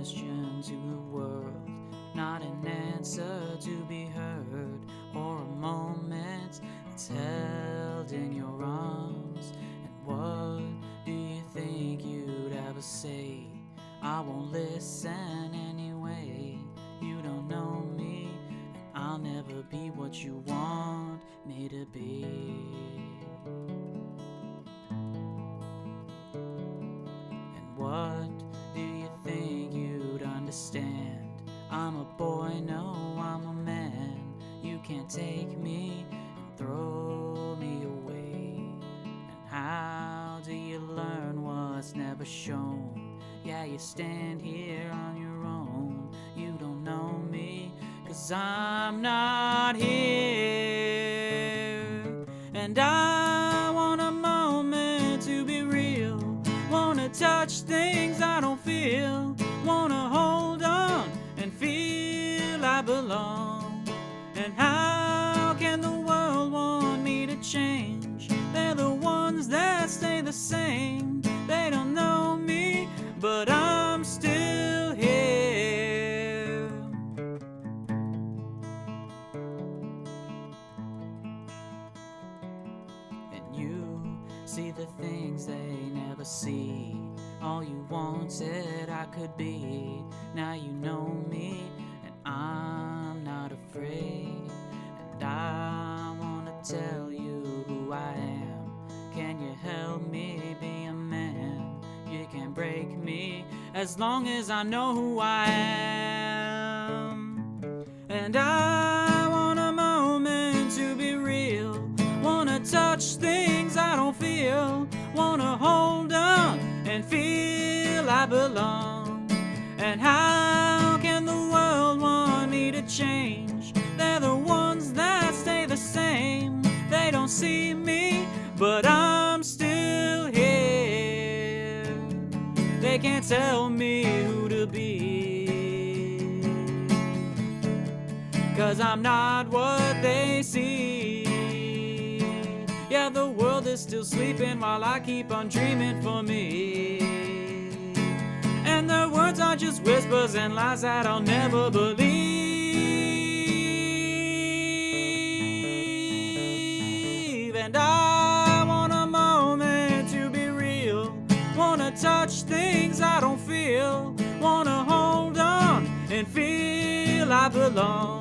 question to the world, not an answer to be heard, or a moment that's held in your arms. And what do you think you'd ever say? I won't listen anyway. You don't know me, and I'll never be what you want me to be. And what do you think you'd understand? I'm a boy, no, I'm a man. You can't take me and throw me away. And how do you learn what's never shown? Yeah, you stand here on your own. You don't know me, 'cause I'm not here. And I want a moment to be real. Wanna touch things I don't feel. Wanna hold on and feel I belong. And how can the world want me to change? They're the ones that stay the same. They don't know me, but I'm still here. And you see the things they never see. All you wanted I could be. Now you know me, and I'm not afraid. And I wanna tell you who I am. Can you help me be a man? You can't break me as long as I know who I am. And I want a moment to be real. Wanna touch things I don't feel. Wanna hold on and feel I belong. And how can the world want me to change? They're the ones that stay the same. They don't see me, but I'm still here. They can't tell me who to be, 'cause I'm not what they see. Yeah, the world is still sleeping while I keep on dreaming for me. And their words are just whispers and lies that I'll never believe. And I want a moment to be real. Wanna touch things I don't feel. Wanna hold on and feel I belong.